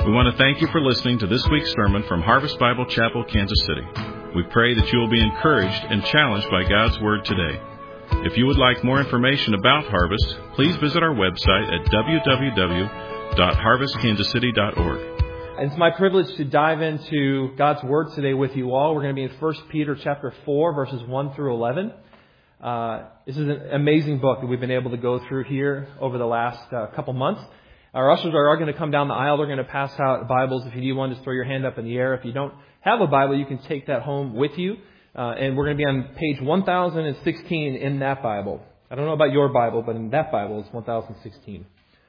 We want to thank you for listening to this week's sermon from Harvest Bible Chapel, Kansas City. We pray that you will be encouraged and challenged by God's Word today. If you would like more information about Harvest, please visit our website at www.harvestkansascity.org. And it's my privilege to dive into God's Word today with you all. We're going to be in 1 Peter chapter 4, verses 1 through 11. This is an amazing book that we've been able to go through here over the last couple months. Our ushers are going to come down the aisle. They're going to pass out Bibles. If you need one, just throw your hand up in the air. If you don't have a Bible, you can take that home with you. And we're going to be on page 1016 in that Bible. I don't know about your Bible, but in that Bible, it's 1016.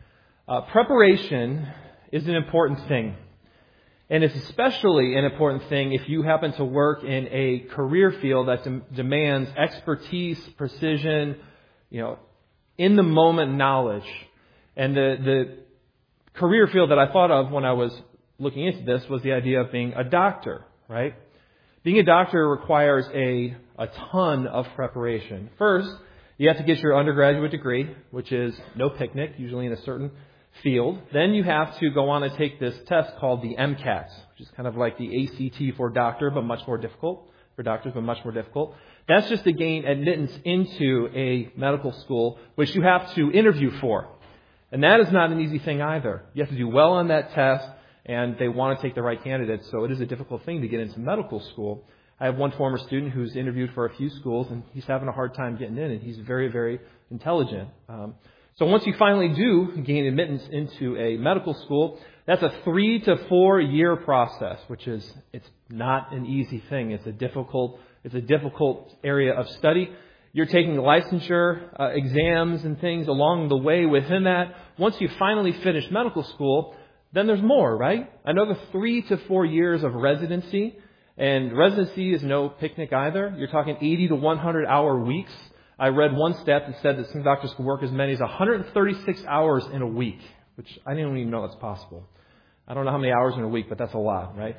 Preparation is an important thing. And it's especially an important thing if you happen to work in a career field that demands expertise, precision, in the moment knowledge. And the career field that I thought of when I was looking into this was the idea of being a doctor, right? Being a doctor requires a ton of preparation. First, you have to get your undergraduate degree, which is no picnic, usually in a certain field. Then you have to go on and take this test called the MCAT, which is kind of like the ACT for doctor, but much more difficult for doctors, but much more difficult. That's just to gain admittance into a medical school, which you have to interview for. And that is not an easy thing either. You have to do well on that test, and they want to take the right candidates. So it is a difficult thing to get into medical school. I have one former student who's interviewed for a few schools, and he's having a hard time getting in, and he's very, very intelligent. So once you finally do gain admittance into a medical school, that's a 3 to 4 year process, it's not an easy thing. It's a difficult area of study. You're taking licensure exams and things along the way within that. Once you finally finish medical school, then there's more, right? Another 3 to 4 years of residency. And residency is no picnic either. You're talking 80 to 100 hour weeks. I read one stat that said that some doctors can work as many as 136 hours in a week, which I didn't even know that's possible. I don't know how many hours in a week, but that's a lot, right?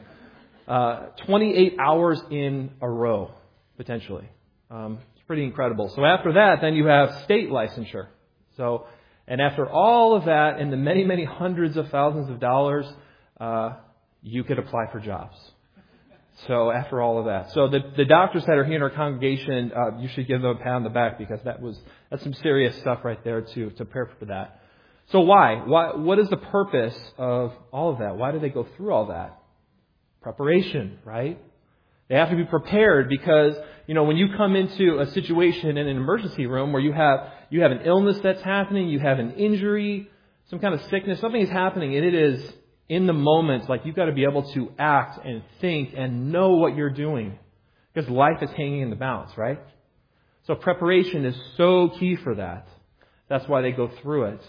28 hours in a row, potentially. Pretty incredible. So after that, then you have state licensure. And after all of that and the many, many hundreds of thousands of dollars, you could apply for jobs. So after all of that. So the doctors that are here in our congregation, you should give them a pat on the back because that's some serious stuff right there to prepare for that. So why? What is the purpose of all of that? Why do they go through all that? Preparation, right? They have to be prepared because, when you come into a situation in an emergency room where you have an illness that's happening, you have an injury, some kind of sickness, something is happening, and it is in the moment, like you've got to be able to act and think and know what you're doing because life is hanging in the balance, right? So preparation is so key for that. That's why they go through it.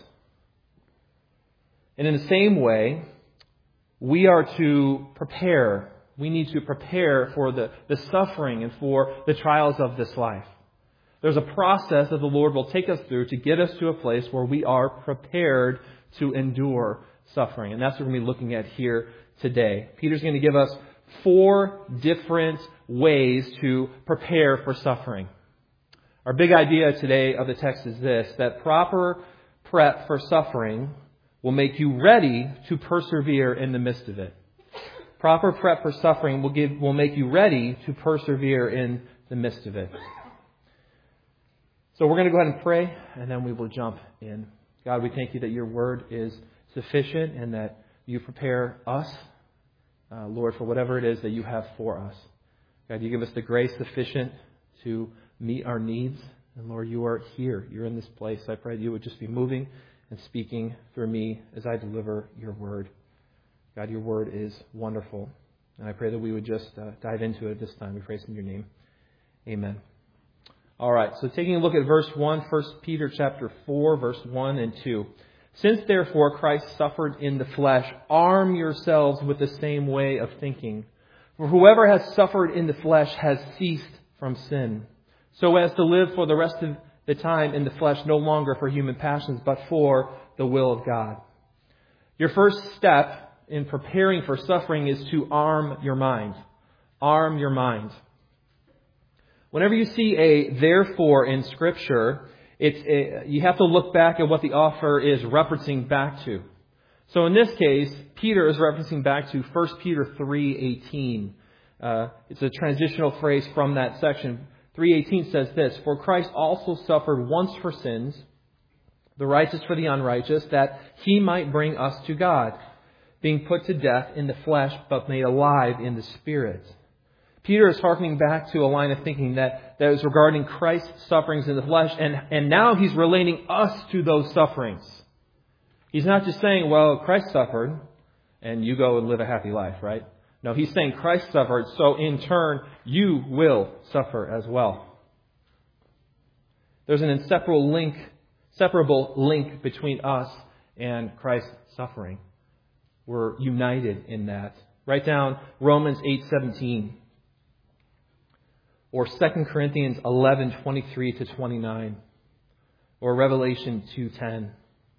And in the same way, we are to prepare. We need to prepare for the suffering and for the trials of this life. There's a process that the Lord will take us through to get us to a place where we are prepared to endure suffering. And that's what we're going to be looking at here today. Peter's going to give us 4 different ways to prepare for suffering. Our big idea today of the text is this, that proper prep for suffering will make you ready to persevere in the midst of it. Proper prep for suffering will make you ready to persevere in the midst of it. So we're going to go ahead and pray, and then we will jump in. God, we thank you that your word is sufficient and that you prepare us, Lord, for whatever it is that you have for us. God, you give us the grace sufficient to meet our needs. And Lord, you are here. You're in this place. I pray that you would just be moving and speaking through me as I deliver your word. God, your word is wonderful. And I pray that we would just dive into it this time. We pray in your name. Amen. All right, so taking a look at verse 1, 1 Peter chapter 4, verse 1 and 2. Since therefore Christ suffered in the flesh, arm yourselves with the same way of thinking. For whoever has suffered in the flesh has ceased from sin, so as to live for the rest of the time in the flesh, no longer for human passions, but for the will of God. Your first step in preparing for suffering is to arm your mind. Arm your mind. Whenever you see a therefore in Scripture, you have to look back at what the author is referencing back to. So in this case, Peter is referencing back to 1 Peter 3:18. It's a transitional phrase from that section. 3:18 says this, "For Christ also suffered once for sins, the righteous for the unrighteous, that he might bring us to God, being put to death in the flesh, but made alive in the Spirit." Peter is harkening back to a line of thinking that is regarding Christ's sufferings in the flesh, and now he's relating us to those sufferings. He's not just saying, well, Christ suffered, and you go and live a happy life, right? No, he's saying Christ suffered, so in turn, you will suffer as well. There's an inseparable link between us and Christ's suffering. We're united in that. Write down Romans 8:17 or 2 Corinthians 11:23-29 or Revelation 2:10.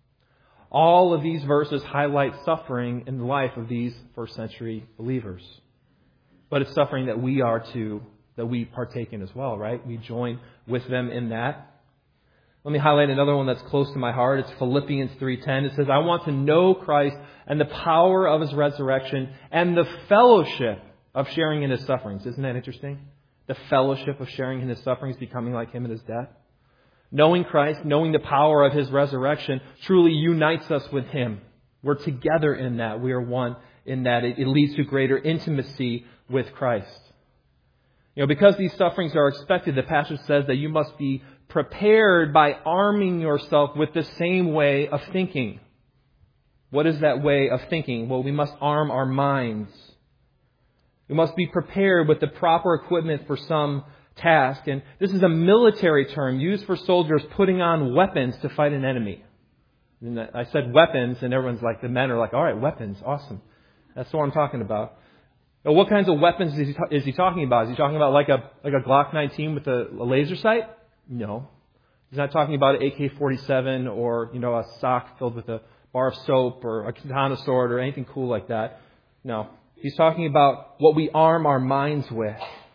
All of these verses highlight suffering in the life of these first century believers. But it's suffering that we partake in as well, right? We join with them in that. Let me highlight another one that's close to my heart. It's Philippians 3:10. It says, "I want to know Christ and the power of His resurrection and the fellowship of sharing in His sufferings." Isn't that interesting? The fellowship of sharing in His sufferings, becoming like Him in His death. Knowing Christ, knowing the power of His resurrection, truly unites us with Him. We're together in that. We are one in that. It leads to greater intimacy with Christ. Because these sufferings are expected, the passage says that you must be prepared by arming yourself with the same way of thinking. What is that way of thinking? Well, we must arm our minds. We must be prepared with the proper equipment for some task. And this is a military term used for soldiers putting on weapons to fight an enemy. And I said weapons, and everyone's like, the men are like, all right, weapons, awesome. That's what I'm talking about. Now, what kinds of weapons is he talking about? Is he talking about like a Glock 19 with a laser sight? No. He's not talking about an AK-47 or, a sock filled with a bar of soap or a katana sword or anything cool like that. No. He's talking about what we arm our minds with.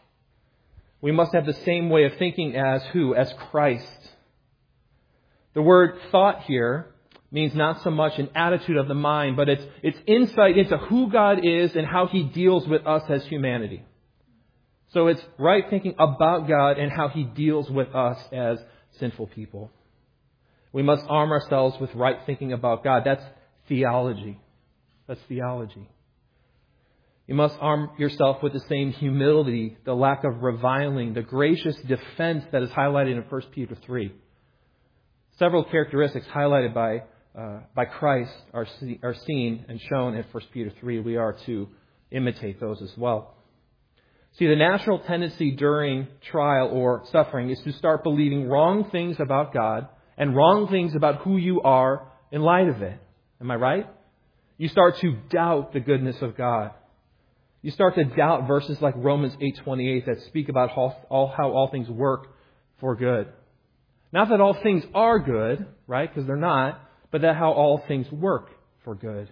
We must have the same way of thinking as who? As Christ. The word thought here means not so much an attitude of the mind, but it's insight into who God is and how He deals with us as humanity. So it's right thinking about God and how He deals with us as sinful people. We must arm ourselves with right thinking about God. That's theology. That's theology. You must arm yourself with the same humility, the lack of reviling, the gracious defense that is highlighted in 1 Peter 3. Several characteristics highlighted by Christ are seen and shown in 1 Peter 3. We are to imitate those as well. See, the natural tendency during trial or suffering is to start believing wrong things about God and wrong things about who you are in light of it. Am I right? You start to doubt the goodness of God. You start to doubt verses like Romans 8:28 that speak about how all things work for good. Not that all things are good, right? Because they're not, but that how all things work for good.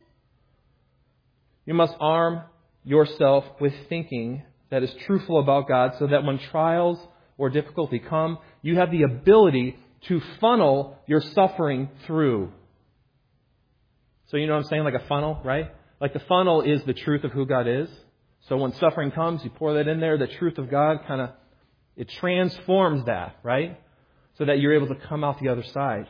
You must arm yourself with thinking that is truthful about God so that when trials or difficulty come, you have the ability to funnel your suffering through. So you know what I'm saying? Like a funnel, right? Like the funnel is the truth of who God is. So when suffering comes, you pour that in there. The truth of God it transforms that, right? So that you're able to come out the other side.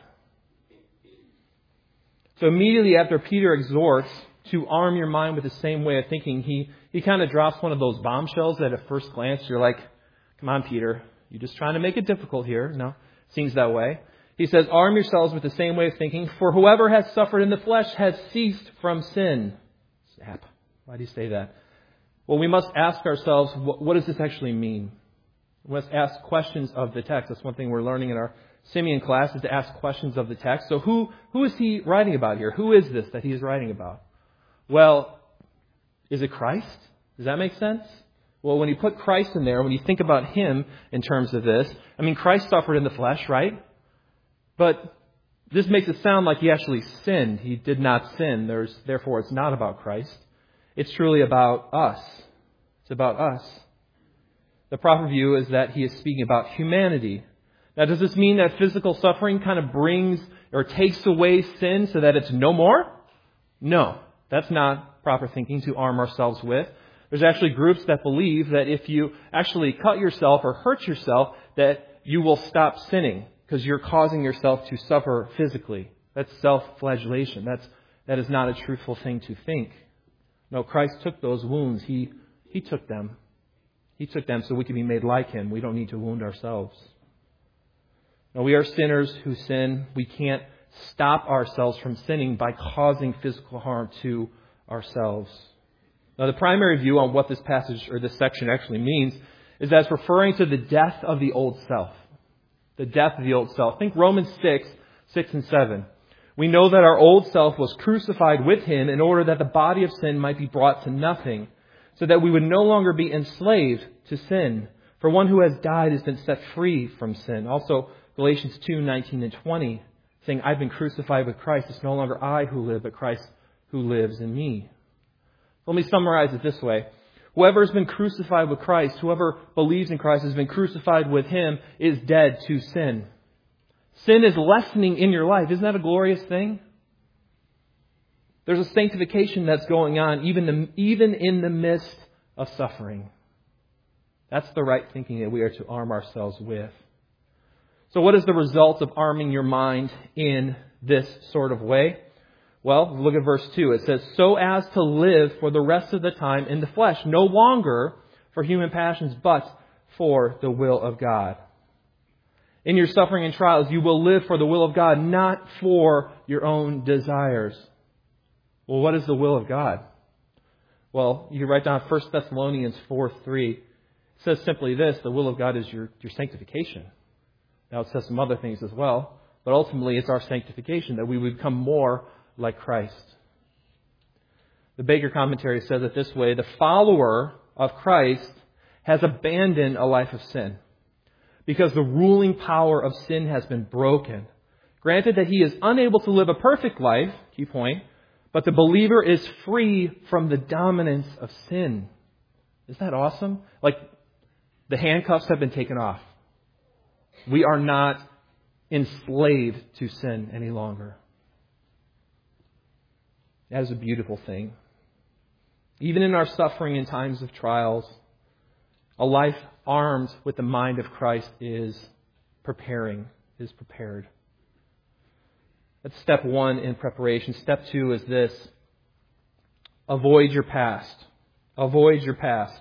So immediately after Peter exhorts to arm your mind with the same way of thinking, he kind of drops one of those bombshells that at first glance you're like, come on, Peter, you're just trying to make it difficult here. No, it seems that way. He says, arm yourselves with the same way of thinking, for whoever has suffered in the flesh has ceased from sin. Snap. Why do you say that? Well, we must ask ourselves, what does this actually mean? We must ask questions of the text. That's one thing we're learning in our Simeon class, is to ask questions of the text. So who is he writing about here? Who is this that he is writing about? Well, is it Christ? Does that make sense? Well, when you put Christ in there, when you think about Him in terms of this, Christ suffered in the flesh, right? But this makes it sound like He actually sinned. He did not sin. Therefore, it's not about Christ. It's truly about us. It's about us. The proper view is that He is speaking about humanity. Now, does this mean that physical suffering kind of brings or takes away sin so that it's no more? No, that's not proper thinking to arm ourselves with. There's actually groups that believe that if you actually cut yourself or hurt yourself, that you will stop sinning because you're causing yourself to suffer physically. That's self-flagellation. That is not a truthful thing to think. No, Christ took those wounds. He took them. He took them so we can be made like Him. We don't need to wound ourselves. No, we are sinners who sin. We can't stop ourselves from sinning by causing physical harm to ourselves. Now, the primary view on what this passage or this section actually means is that it's referring to the death of the old self. The death of the old self. Think Romans 6 and 7. We know that our old self was crucified with Him in order that the body of sin might be brought to nothing, so that we would no longer be enslaved to sin. For one who has died has been set free from sin. Also, Galatians 2:19 and 20, saying, I've been crucified with Christ. It's no longer I who live, but Christ who lives in me. Let me summarize it this way. Whoever has been crucified with Christ, whoever believes in Christ has been crucified with Him, is dead to sin. Sin is lessening in your life. Isn't that a glorious thing? There's a sanctification that's going on even in the midst of suffering. That's the right thinking that we are to arm ourselves with. So what is the result of arming your mind in this sort of way? Well, look at verse 2. It says, so as to live for the rest of the time in the flesh, no longer for human passions, but for the will of God. In your suffering and trials, you will live for the will of God, not for your own desires. Well, what is the will of God? Well, you can write down 1 Thessalonians 4:3. It says simply this, the will of God is your sanctification. Now, it says some other things as well, but ultimately it's our sanctification, that we would become more like Christ. The Baker commentary says it this way, the follower of Christ has abandoned a life of sin because the ruling power of sin has been broken. Granted that he is unable to live a perfect life, key point, but the believer is free from the dominance of sin. Isn't that awesome? Like the handcuffs have been taken off. We are not enslaved to sin any longer. That is a beautiful thing. Even in our suffering in times of trials, a life armed with the mind of Christ is prepared. That's step 1 in preparation. Step 2 is this. Avoid your past. Avoid your past.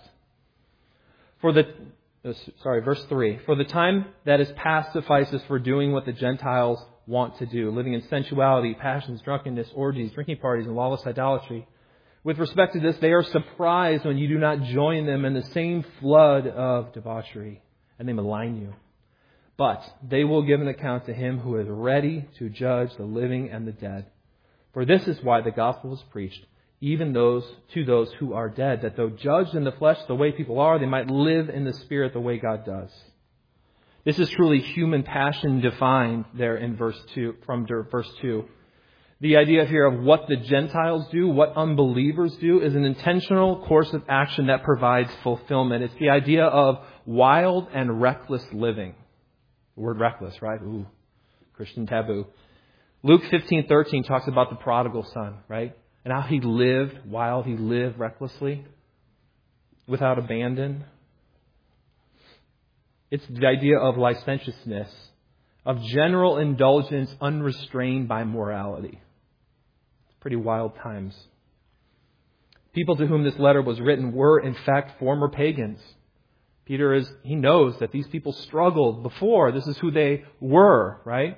Verse 3. For the time that is past suffices for doing what the Gentiles want to do, living in sensuality, passions, drunkenness, orgies, drinking parties, and lawless idolatry. With respect to this, they are surprised when you do not join them in the same flood of debauchery, and they malign you. But they will give an account to Him who is ready to judge the living and the dead. For this is why the gospel was preached, even to those who are dead, that though judged in the flesh the way people are, they might live in the spirit the way God does. This is truly human passion defined there in verse 2. The idea here of what the Gentiles do, what unbelievers do, is an intentional course of action that provides fulfillment. It's the idea of wild and reckless living. The word reckless, right? Ooh, Christian taboo. Luke 15:13 talks about the prodigal son, right? And how he lived recklessly, without abandon. It's the idea of licentiousness, of general indulgence unrestrained by morality. It's pretty wild times. People to whom this letter was written were, in fact, former pagans. Peter he knows that these people struggled before. This is who they were, right?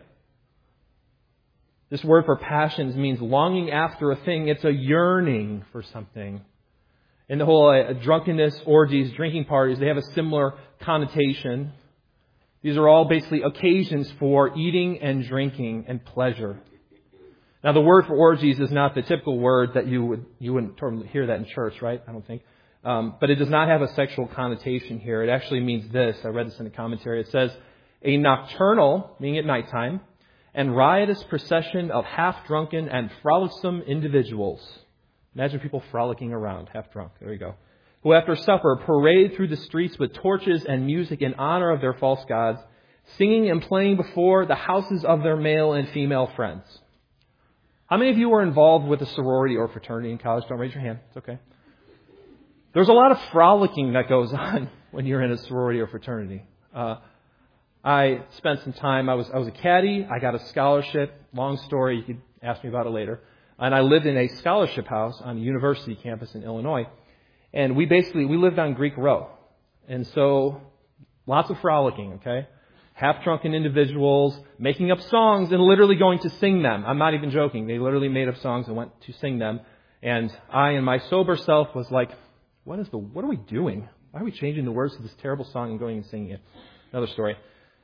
This word for passions means longing after a thing. It's a yearning for something. And the whole drunkenness, orgies, drinking parties, they have a similar connotation. These are all basically occasions for eating and drinking and pleasure. Now, the word for orgies is not the typical word that you wouldn't totally hear that in church, right? I don't think. But it does not have a sexual connotation here. It actually means this. I read this in a commentary. It says, a nocturnal, meaning at nighttime, and riotous procession of half-drunken and frolicsome individuals. Imagine people frolicking around, half drunk. There you go. Who after supper parade through the streets with torches and music in honor of their false gods, singing and playing before the houses of their male and female friends. How many of you were involved with a sorority or fraternity in college? Don't raise your hand. It's okay. There's a lot of frolicking that goes on when you're in a sorority or fraternity. I spent some time. I was a caddy. I got a scholarship. Long story. You could ask me about it later. And I lived in a scholarship house on a university campus in Illinois. And we lived on Greek Row. And so lots of frolicking, okay? Half-drunken individuals making up songs and literally going to sing them. I'm not even joking. They literally made up songs and went to sing them. And I, in my sober self, was like, what are we doing? Why are we changing the words to this terrible song and going and singing it? Another story.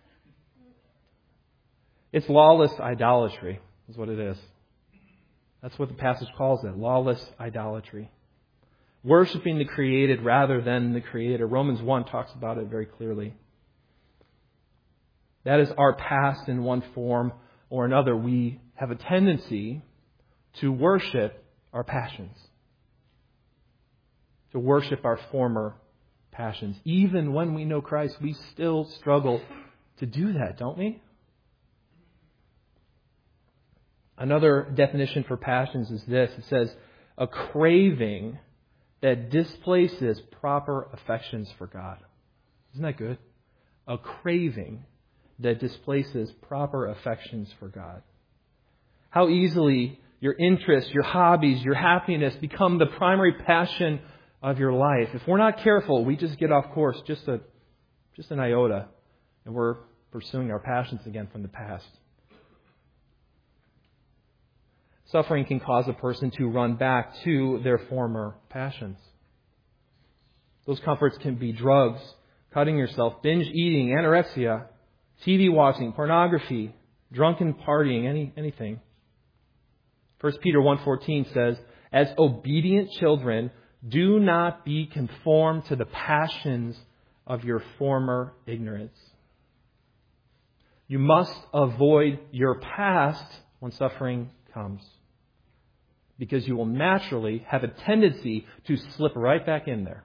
It's lawless idolatry, is what it is. That's what the passage calls it, lawless idolatry. Worshipping the created rather than the Creator. Romans 1 talks about it very clearly. That is our past in one form or another. We have a tendency to worship our passions, to worship our former passions. Even when we know Christ, we still struggle to do that, don't we? Another definition for passions is this. It says, a craving that displaces proper affections for God. Isn't that good? A craving that displaces proper affections for God. How easily your interests, your hobbies, your happiness become the primary passion of your life. If we're not careful, we just get off course just an iota, and we're pursuing our passions again from the past. Suffering can cause a person to run back to their former passions. Those comforts can be drugs, cutting yourself, binge eating, anorexia, TV watching, pornography, drunken partying, anything. 1 Peter 1:14 says, as obedient children, do not be conformed to the passions of your former ignorance. You must avoid your past when suffering comes, because you will naturally have a tendency to slip right back in there.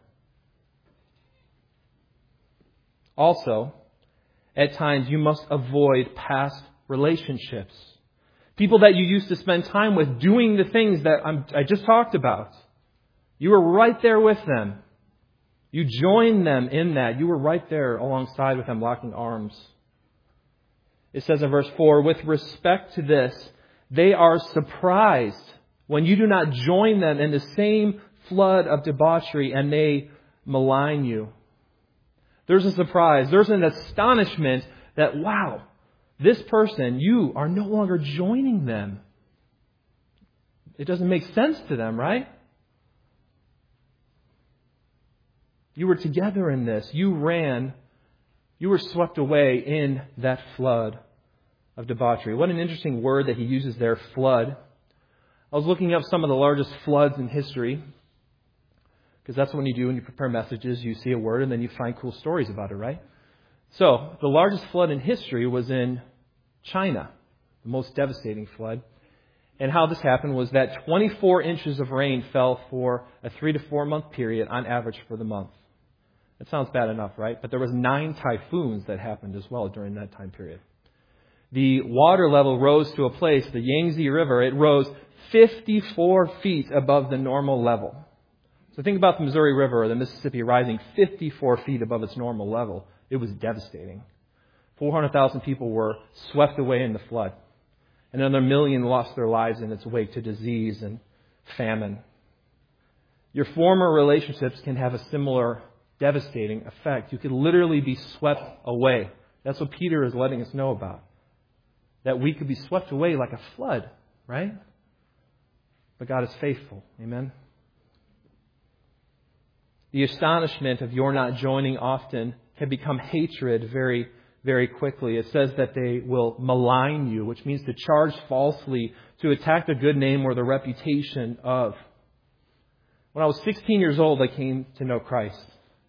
Also, at times you must avoid past relationships. People that you used to spend time with doing the things that I just talked about. You were right there with them. You joined them in that. You were right there alongside with them, locking arms. It says in verse 4, with respect to this, they are surprised when you do not join them in the same flood of debauchery and they malign you. There's a surprise. There's an astonishment that, wow, this person, you are no longer joining them. It doesn't make sense to them, right? You were together in this. You were swept away in that flood of debauchery. What an interesting word that he uses there, flood. I was looking up some of the largest floods in history, because that's what you do when you prepare messages. You see a word and then you find cool stories about it, right? So, the largest flood in history was in China, the most devastating flood. And how this happened was that 24 inches of rain fell for a 3 to 4 month period on average for the month. That sounds bad enough, right? But there was 9 typhoons that happened as well during that time period. The water level rose to a place, the Yangtze River, it rose 54 feet above the normal level. So think about the Missouri River or the Mississippi rising 54 feet above its normal level. It was devastating. 400,000 people were swept away in the flood. And another 1 million lost their lives in its wake to disease and famine. Your former relationships can have a similar devastating effect. You could literally be swept away. That's what Peter is letting us know about. That we could be swept away like a flood, right? But God is faithful. Amen? The astonishment of your not joining often can become hatred very, very quickly. It says that they will malign you, which means to charge falsely, to attack the good name or the reputation of. When I was 16 years old, I came to know Christ.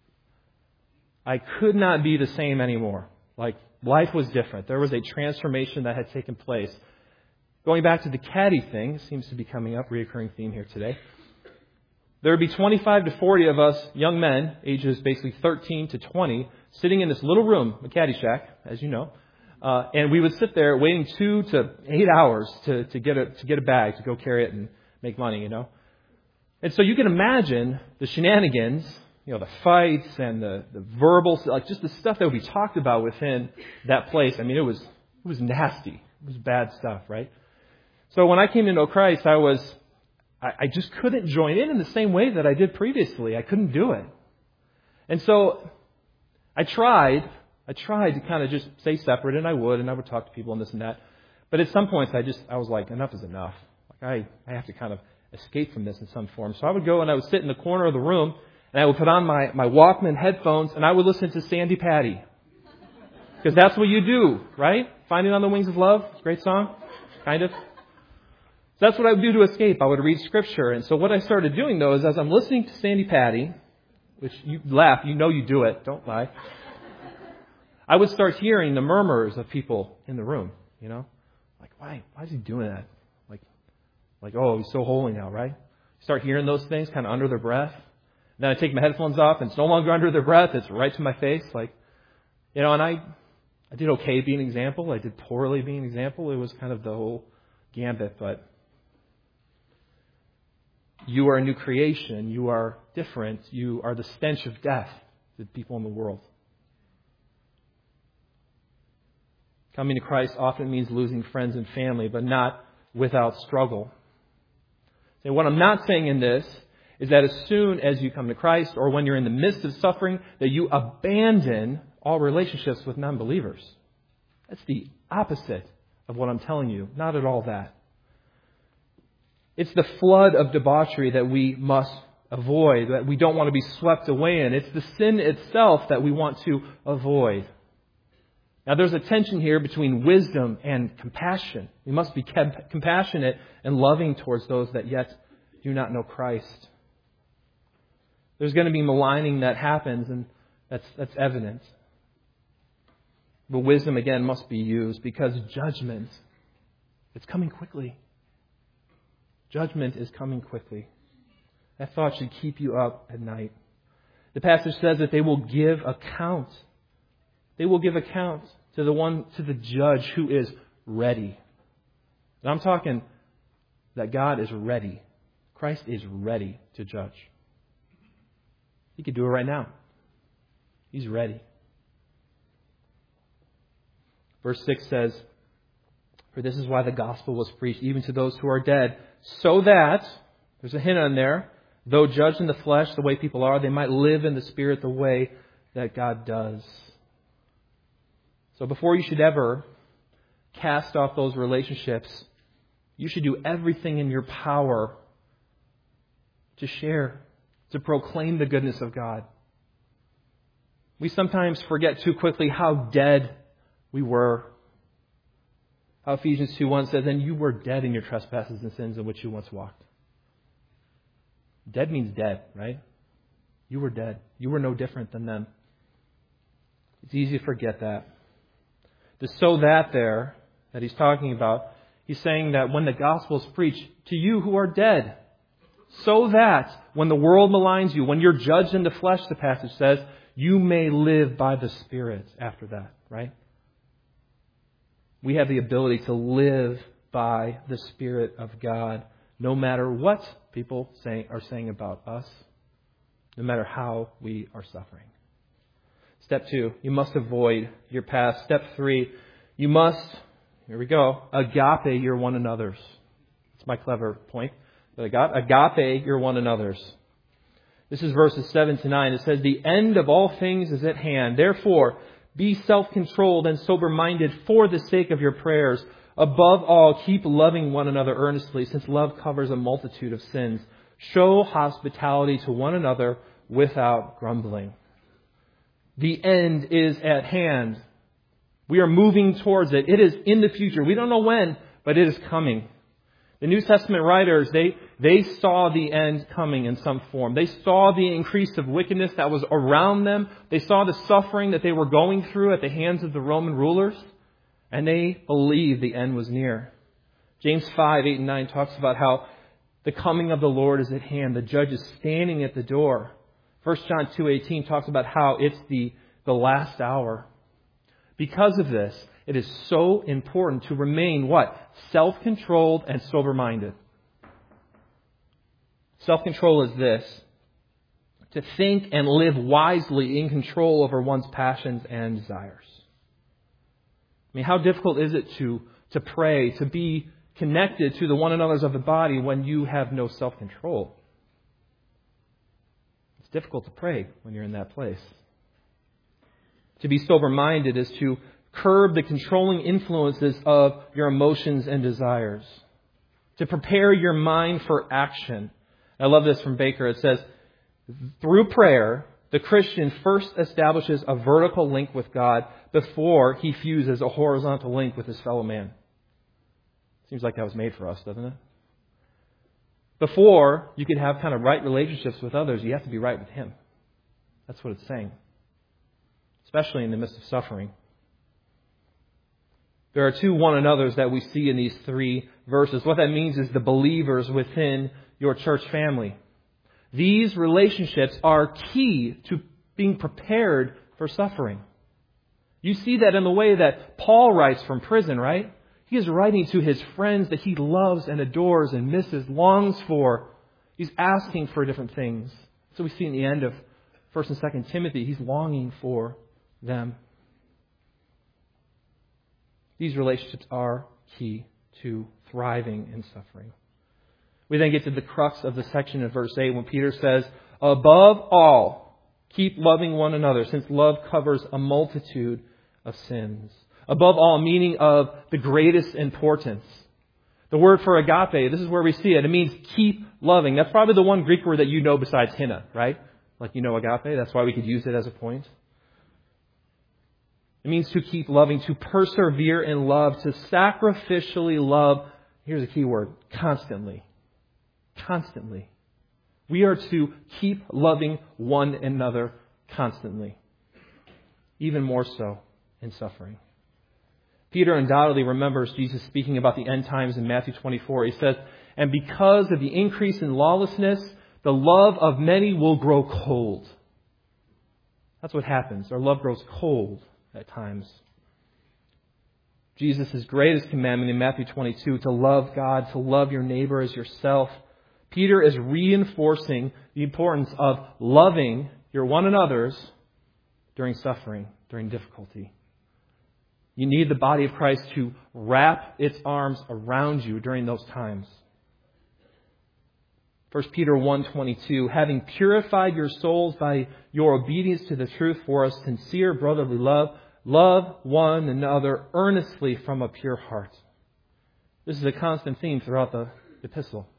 I could not be the same anymore. Like, life was different. There was a transformation that had taken place. Going back to the caddy thing, seems to be coming up, reoccurring theme here today. There would be 25 to 40 of us young men, ages basically 13 to 20, sitting in this little room, a caddy shack, as you know, And we would sit there waiting 2 to 8 hours to get a bag, to go carry it and make money, And so you can imagine the shenanigans, the fights and the verbal, like just the stuff that would be talked about within that place. I mean, it was nasty. It was bad stuff, right? So when I came to know Christ, I just couldn't join in the same way that I did previously. I couldn't do it. And so I tried to kind of just stay separate, and I would talk to people and this and that. But at some points, I was like, enough is enough. Like I have to kind of escape from this in some form. So I would go and I would sit in the corner of the room, and I would put on my Walkman headphones, and I would listen to Sandy Patty. Because that's what you do, right? Finding on the Wings of Love, great song, kind of. So that's what I would do to escape. I would read Scripture. And so what I started doing, though, is as I'm listening to Sandy Patty, which you laugh, you do it, don't lie. I would start hearing the murmurs of people in the room, Like, why is he doing that? Like, oh, he's so holy now, right? Start hearing those things kind of under their breath. Then I take my headphones off, and it's no longer under their breath. It's right to my face. And I did okay being an example. I did poorly being an example. It was kind of the whole gambit, but you are a new creation. You are different. You are the stench of death to people in the world. Coming to Christ often means losing friends and family, but not without struggle. And what I'm not saying in this is that as soon as you come to Christ or when you're in the midst of suffering, that you abandon all relationships with non-believers. That's the opposite of what I'm telling you. Not at all that. It's the flood of debauchery that we must avoid, that we don't want to be swept away in. It's the sin itself that we want to avoid. Now, there's a tension here between wisdom and compassion. We must be compassionate and loving towards those that yet do not know Christ. There's going to be maligning that happens, and that's evident. But wisdom, again, must be used because judgment, it's coming quickly. Judgment is coming quickly. That thought should keep you up at night. The passage says that they will give account. They will give account to the judge who is ready. And I'm talking that God is ready. Christ is ready to judge. He could do it right now. He's ready. Verse 6 says, "For this is why the gospel was preached even to those who are dead, so that," there's a hint on there, "though judged in the flesh the way people are, they might live in the spirit the way that God does." So before you should ever cast off those relationships, you should do everything in your power to share, to proclaim the goodness of God. We sometimes forget too quickly how dead we were. How Ephesians 2:1 says, "And you were dead in your trespasses and sins in which you once walked." Dead means dead, right? You were dead. You were no different than them. It's easy to forget that. The "so that" there that he's talking about, he's saying that when the gospel is preached to you who are dead, so that when the world maligns you, when you're judged in the flesh, the passage says, you may live by the Spirit after that, right? We have the ability to live by the Spirit of God, no matter what people are saying about us, no matter how we are suffering. Step 2, you must avoid your past. Step 3, you must, here we go, agape your one another's. That's my clever point that I got. Agape your one another's. This is verses 7 to 9. It says, "The end of all things is at hand. Therefore, be self-controlled and sober-minded for the sake of your prayers. Above all, keep loving one another earnestly, since love covers a multitude of sins. Show hospitality to one another without grumbling." The end is at hand. We are moving towards it. It is in the future. We don't know when, but it is coming. The New Testament writers, they saw the end coming in some form. They saw the increase of wickedness that was around them. They saw the suffering that they were going through at the hands of the Roman rulers. And they believed the end was near. James 5:8 and 9 talks about how the coming of the Lord is at hand. The judge is standing at the door. 1 John 2:18 talks about how it's the last hour. Because of this, It is so important to remain what? Self-controlled and sober-minded. Self-control is this: to think and live wisely in control over one's passions and desires. I mean, how difficult is it to pray, to be connected to the one another's of the body when you have no self-control? It's difficult to pray when you're in that place. To be sober-minded is to curb the controlling influences of your emotions and desires. To prepare your mind for action. I love this from Baker. It says, through prayer, the Christian first establishes a vertical link with God before he fuses a horizontal link with his fellow man. Seems like that was made for us, doesn't it? Before you could have kind of right relationships with others, you have to be right with Him. That's what it's saying. Especially in the midst of suffering. There are two one another's that we see in these three verses. What that means is the believers within your church family. These relationships are key to being prepared for suffering. You see that in the way that Paul writes from prison, right? He is writing to his friends that he loves and adores and misses, longs for. He's asking for different things. So we see in the end of 1 and 2 Timothy, he's longing for them. These relationships are key to thriving in suffering. We then get to the crux of the section in verse 8 when Peter says, above all, keep loving one another, since love covers a multitude of sins. Above all, meaning of the greatest importance. The word for agape, this is where we see it. It means keep loving. That's probably the one Greek word that you know besides hina, right? Like you know agape. That's why we could use it as a point. It means to keep loving, to persevere in love, to sacrificially love. Here's a key word: constantly. Constantly. We are to keep loving one another constantly. Even more so in suffering. Peter undoubtedly remembers Jesus speaking about the end times in Matthew 24. He says, and because of the increase in lawlessness, the love of many will grow cold. That's what happens. Our love grows cold at times. Jesus' greatest commandment in Matthew 22, to love God, to love your neighbor as yourself. Peter is reinforcing the importance of loving your one another's during suffering, during difficulty. You need the body of Christ to wrap its arms around you during those times. 1 Peter 1:22, having purified your souls by your obedience to the truth for a sincere brotherly love, love one another earnestly from a pure heart. This is a constant theme throughout the epistle.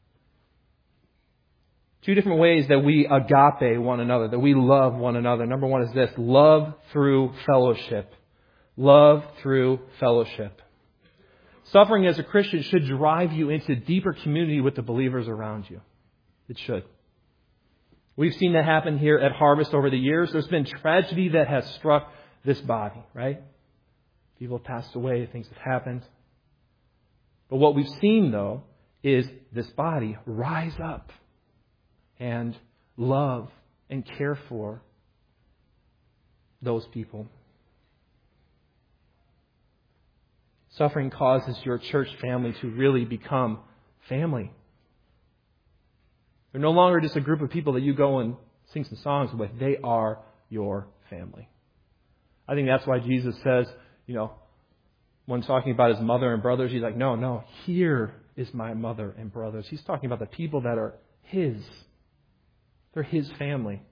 Two different ways that we agape one another, that we love one another. Number one is this: love through fellowship. Love through fellowship. Suffering as a Christian should drive you into deeper community with the believers around you. It should. We've seen that happen here at Harvest over the years. There's been tragedy that has struck this body, right? People have passed away, things have happened. But what we've seen, though, is this body rise up and love and care for those people. Suffering causes your church family to really become family. They're no longer just a group of people that you go and sing some songs with. They are your family. I think that's why Jesus says, when talking about his mother and brothers, he's like, no, here is my mother and brothers. He's talking about the people that are his. They're his family.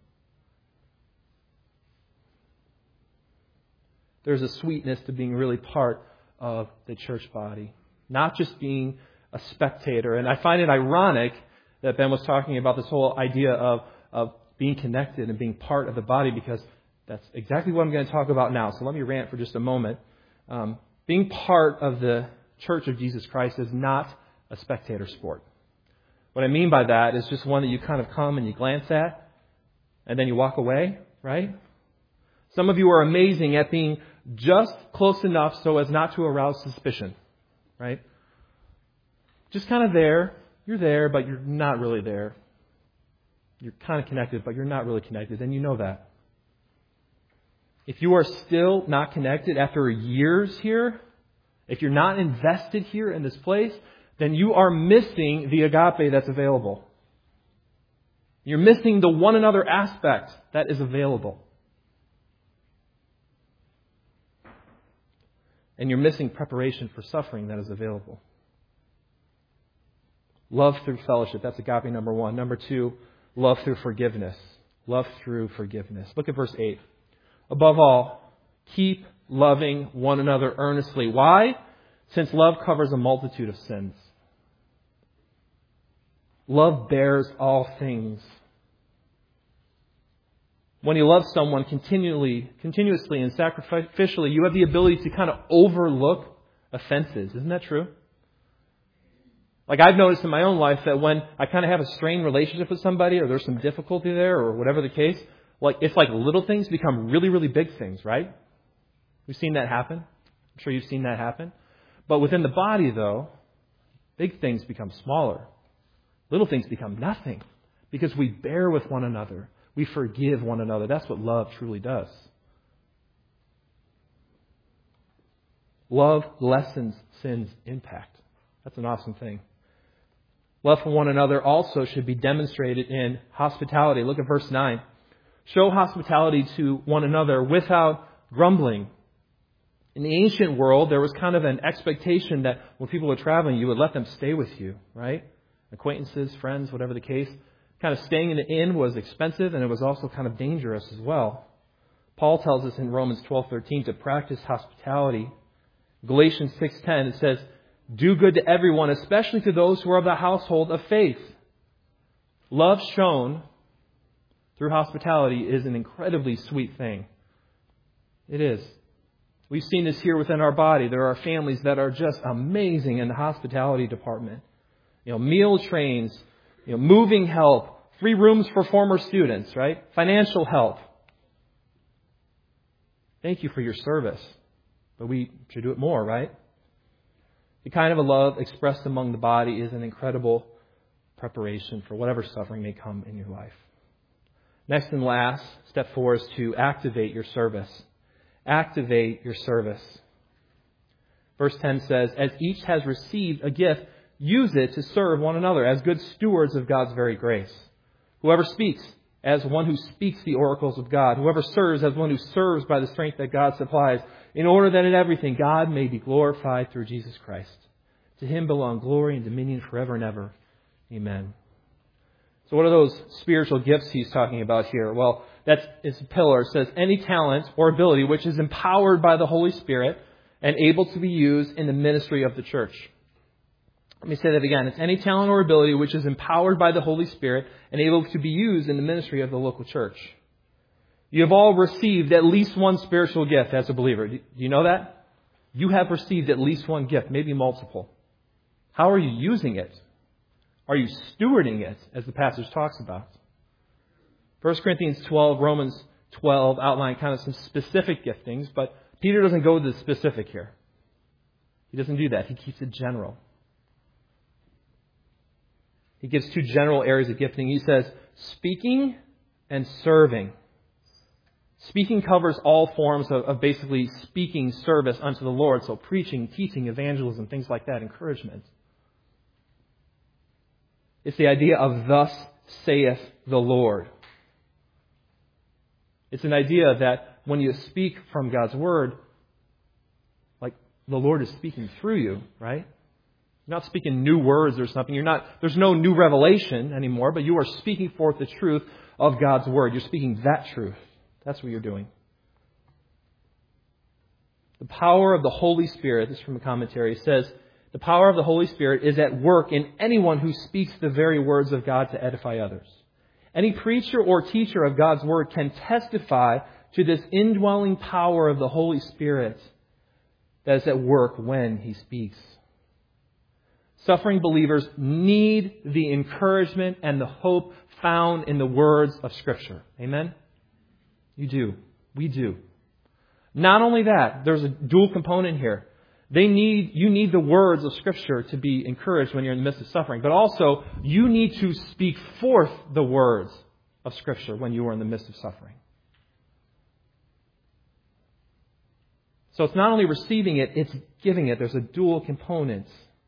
There's a sweetness to being really part of the church body, not just being a spectator. And I find it ironic that Ben was talking about this whole idea of being connected and being part of the body, because that's exactly what I'm going to talk about now. So let me rant for just a moment. Being part of the Church of Jesus Christ is not a spectator sport. What I mean by that is just one that you kind of come and you glance at and then you walk away, right? Some of you are amazing at being just close enough so as not to arouse suspicion, right? Just kind of there. You're there, but you're not really there. You're kind of connected, but you're not really connected, and you know that. If you are still not connected after years here, if you're not invested here in this place, then you are missing the agape that's available. You're missing the one another aspect that is available. And you're missing preparation for suffering that is available. Love through fellowship. That's agape number 1. Number 2, love through forgiveness. Love through forgiveness. Look at verse 8. Above all, keep loving one another earnestly. Why? Since love covers a multitude of sins. Love bears all things. When you love someone continuously and sacrificially, you have the ability to kind of overlook offenses. Isn't that true? Like I've noticed in my own life that when I kind of have a strained relationship with somebody or there's some difficulty there or whatever the case, it's like little things become really, really big things, right? We've seen that happen. I'm sure you've seen that happen. But within the body, though, big things become smaller. Little things become nothing because we bear with one another. We forgive one another. That's what love truly does. Love lessens sin's impact. That's an awesome thing. Love for one another also should be demonstrated in hospitality. Look at verse 9. Show hospitality to one another without grumbling. In the ancient world, there was kind of an expectation that when people were traveling, you would let them stay with you, right? Acquaintances, friends, whatever the case. Kind of staying in the inn was expensive and it was also kind of dangerous as well. Paul tells us in Romans 12:13 to practice hospitality. Galatians 6:10, it says, do good to everyone, especially to those who are of the household of faith. Love shown through hospitality is an incredibly sweet thing. It is. We've seen this here within our body. There are families that are just amazing in the hospitality department. Meal trains, moving help, free rooms for former students, right? Financial help. Thank you for your service. But we should do it more, right? The kind of a love expressed among the body is an incredible preparation for whatever suffering may come in your life. Next and last, step 4 is to activate your service. Activate your service. Verse 10 says, as each has received a gift, use it to serve one another as good stewards of God's very grace. Whoever speaks, as one who speaks the oracles of God. Whoever serves, as one who serves by the strength that God supplies, in order that in everything God may be glorified through Jesus Christ. To Him belong glory and dominion forever and ever. Amen. So what are those spiritual gifts he's talking about here? Well, it's a pillar. It says, any talent or ability which is empowered by the Holy Spirit and able to be used in the ministry of the church. Let me say that again. It's any talent or ability which is empowered by the Holy Spirit and able to be used in the ministry of the local church. You have all received at least one spiritual gift as a believer. Do you know that? You have received at least one gift, maybe multiple. How are you using it? Are you stewarding it, as the passage talks about? 1 Corinthians 12, Romans 12 outline kind of some specific giftings, but Peter doesn't go to the specific here. He doesn't do that. He keeps it general. He gives 2 general areas of gifting. He says, speaking and serving. Speaking covers all forms of basically speaking service unto the Lord. So preaching, teaching, evangelism, things like that, encouragement. It's the idea of thus saith the Lord. It's an idea that when you speak from God's Word, like the Lord is speaking through you, right? You're not speaking new words or something. There's no new revelation anymore, but you are speaking forth the truth of God's Word. You're speaking that truth. That's what you're doing. The power of the Holy Spirit, this is from a commentary, says, the power of the Holy Spirit is at work in anyone who speaks the very words of God to edify others. Any preacher or teacher of God's Word can testify to this indwelling power of the Holy Spirit that is at work when He speaks. Suffering believers need the encouragement and the hope found in the words of Scripture. Amen? You do. We do. Not only that, there's a dual component here. You need the words of Scripture to be encouraged when you're in the midst of suffering. But also, you need to speak forth the words of Scripture when you are in the midst of suffering. So it's not only receiving it, it's giving it. There's a dual component.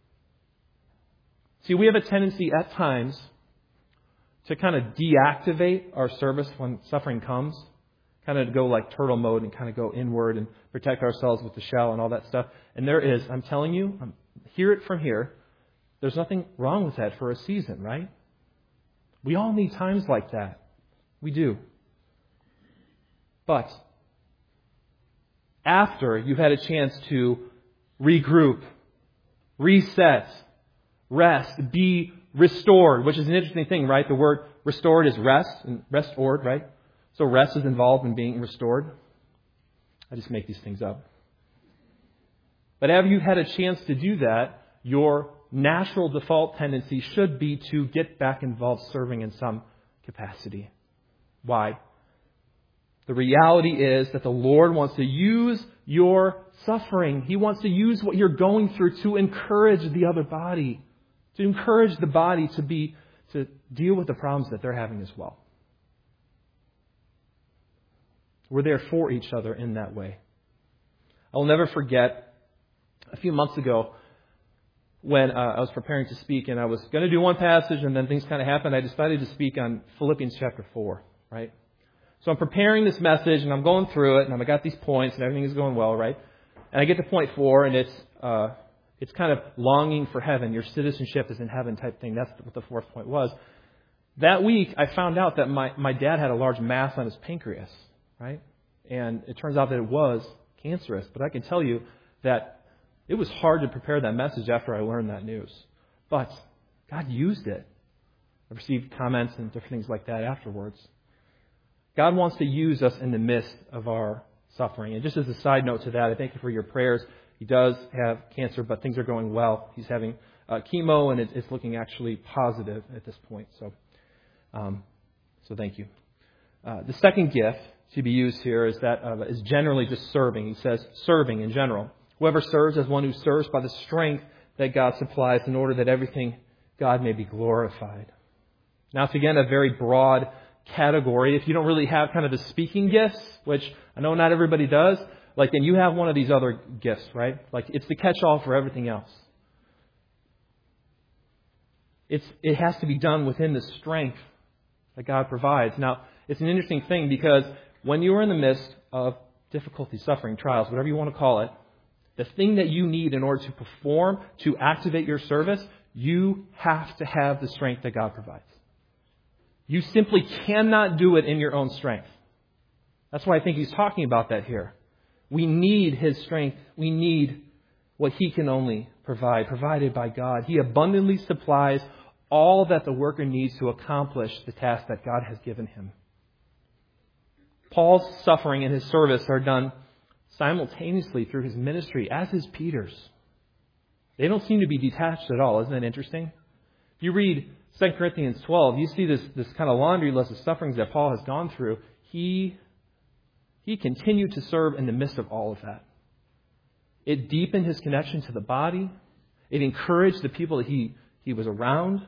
See, we have a tendency at times to kind of deactivate our service when suffering comes. Kind of go like turtle mode and kind of go inward and protect ourselves with the shell and all that stuff. And there is, I'm telling you, hear it from here, there's nothing wrong with that for a season, right? We all need times like that. We do. But after you've had a chance to regroup, reset, rest, be restored, which is an interesting thing, right? The word restored is rest, and restored, right? So rest is involved in being restored. I just make these things up. But after you've had a chance to do that, your natural default tendency should be to get back involved serving in some capacity. Why? The reality is that the Lord wants to use your suffering. He wants to use what you're going through to encourage the other body, to encourage the body to deal with the problems that they're having as well. We're there for each other in that way. I'll never forget a few months ago when I was preparing to speak, and I was going to do one passage, and then things kind of happened. I decided to speak on Philippians chapter 4, right? So I'm preparing this message, and I'm going through it, and I've got these points, and everything is going well, right? And I get to point 4, and it's kind of longing for heaven. Your citizenship is in heaven type thing. That's what the 4th point was. That week, I found out that my dad had a large mass on his pancreas, right? And it turns out that it was cancerous. But I can tell you that it was hard to prepare that message after I learned that news. But God used it. I received comments and different things like that afterwards. God wants to use us in the midst of our suffering. And just as a side note to that, I thank you for your prayers. He does have cancer, but things are going well. He's having chemo, and it's looking actually positive at this point. So thank you. The second gift to be used here is that is generally just serving. He says serving in general. Whoever serves as one who serves by the strength that God supplies in order that everything God may be glorified. Now it's again a very broad category. If you don't really have kind of the speaking gifts, which I know not everybody does, like then you have one of these other gifts, right? Like it's the catch-all for everything else. It has to be done within the strength that God provides. Now, it's an interesting thing because when you are in the midst of difficulty, suffering, trials, whatever you want to call it, the thing that you need in order to perform, to activate your service, you have to have the strength that God provides. You simply cannot do it in your own strength. That's why I think he's talking about that here. We need his strength. We need what he can only provide, provided by God. He abundantly supplies all that the worker needs to accomplish the task that God has given him. Paul's suffering and his service are done simultaneously through his ministry, as is Peter's. They don't seem to be detached at all. Isn't that interesting? If you read 2 Corinthians 12, you see this kind of laundry list of sufferings that Paul has gone through. He continued to serve in the midst of all of that. It deepened his connection to the body. It encouraged the people that he was around.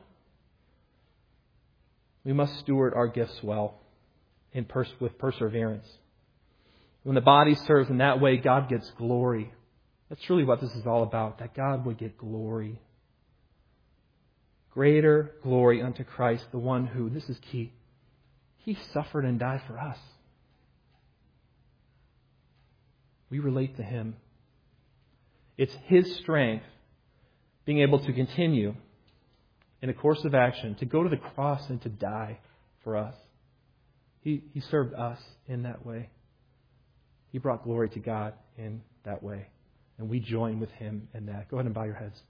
We must steward our gifts well with perseverance. When the body serves in that way, God gets glory. That's truly what this is all about, that God would get glory. Greater glory unto Christ, the one who, this is key, he suffered and died for us. We relate to him. It's his strength being able to continue in a course of action, to go to the cross and to die for us. He served us in that way. He brought glory to God in that way. And we join with him in that. Go ahead and bow your heads.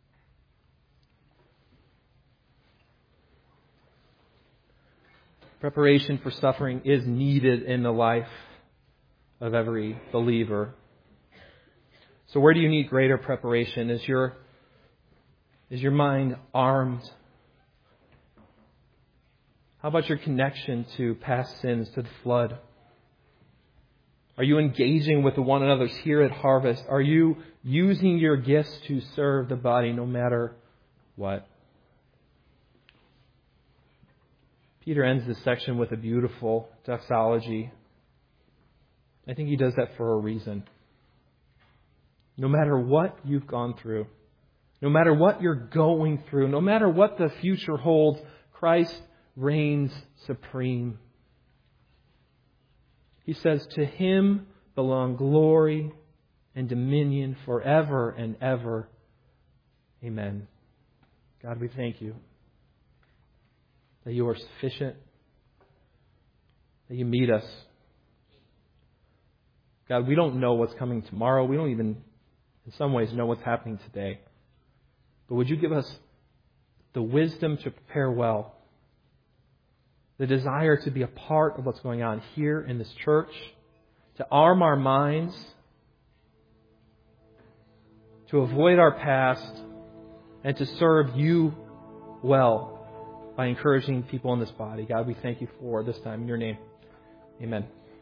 Preparation for suffering is needed in the life of every believer. So where do you need greater preparation? Is your mind armed? How about your connection to past sins, to the flood? Are you engaging with one another's here at Harvest? Are you using your gifts to serve the body no matter what? Peter ends this section with a beautiful doxology. I think he does that for a reason. no matter what you've gone through, no matter what you're going through, no matter what the future holds, Christ reigns supreme. He says, to Him belong glory and dominion forever and ever. Amen. God, we thank You that You are sufficient, that You meet us. God, we don't know what's coming tomorrow. We don't even, in some ways, know what's happening today. But would You give us the wisdom to prepare well, the desire to be a part of what's going on here in this church, to arm our minds, to avoid our past, and to serve You well by encouraging people in this body. God, we thank You for this time. In Your name, amen.